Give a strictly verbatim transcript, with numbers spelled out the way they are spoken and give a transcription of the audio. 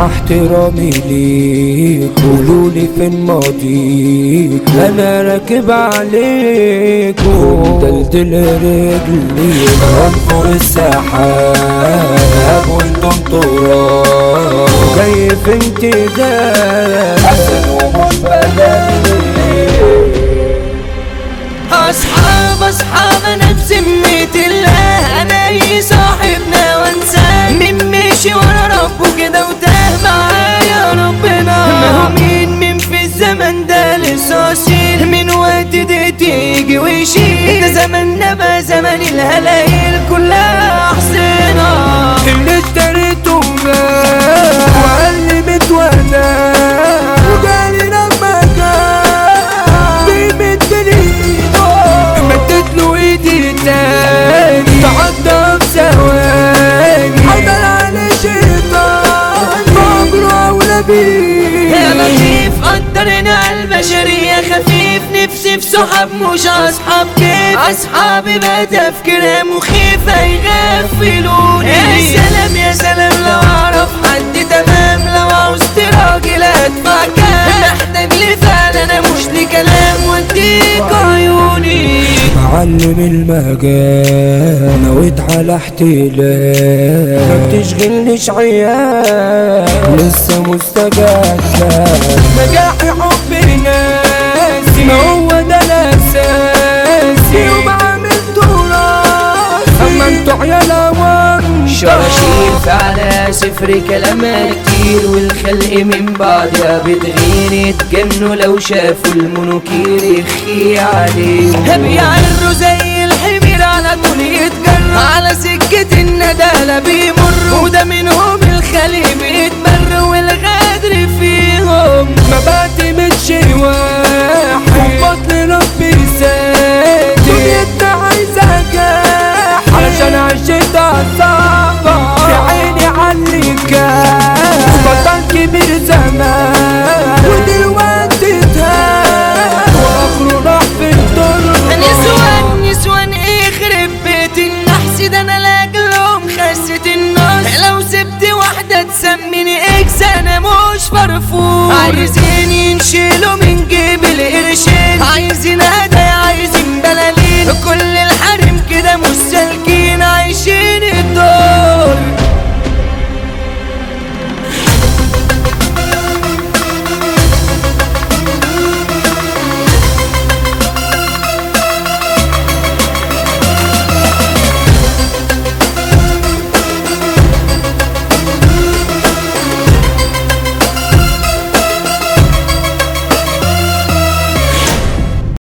مع احترامي ليك قولولي فين ماضيك، انا راكب عليك ومدلدل رجلي غرام فوق السحاب وانتم تراب جاي في انتداب حسن ومش بدلي. اصحاب اصحاب انا بذمة الله، انا اي صاحبنا وانساه، مين مشي ورا ربه كده وتاه معايا ربنا. ما هو مين مين في الزمن ده لسه اصيل، من وقت ده تيجي ويشيل، ده زماننا بقى زمن الهلايل كلها احسنها. اللي اشتريته مات وقال لي متولى وجالي لما جاب بيمدلي ايده مدت له ايدي تاني تعدى بثواني حضر على شيطان عمره اولى بيه. يا لطيف قدرنا البشرية خفيف، نفسي في صحاب مش اصحاب كيف، اصحابي بقى تفكيرها مخيفة يغفلوني. يا سلام يا سلام لو اعرف حد تمام، لو عوزت راجل ادفع كام، محتاج لفعل انا مش لكلام واديك عيوني. معلم المجال نويت على احتلال، ما بتشغلنيش عيال لسه مستجد، نجاحي حب ناسي ما هو ده الاساسي وبعمل تراثي، اما انتوا عيال عوام شراشيف على صفر كلامها كتير، والخلق من بعدها بتغير يتجنوا لو شافوا المنوكير يخي عليه. بيعروا زي الحمير على طول يتجروا على سكة الندالة بيمروا، وده منهم الخلق بيتمر والغدر فيهم ما بعتمدش واحد وبطل ربي سادي، دنيتنا عايزة جاح علشان عشتها صعبة يا عيني عاللكاح بطل كبير زمان ودلوقتي اتهان واخره راح في الضرب. نسوان نسوان يخرب بيت النحس ده انا لاجلهم خست النص، لو سبت واحدة تسميني اكس انا مش فرفور، عايزين ينشلوا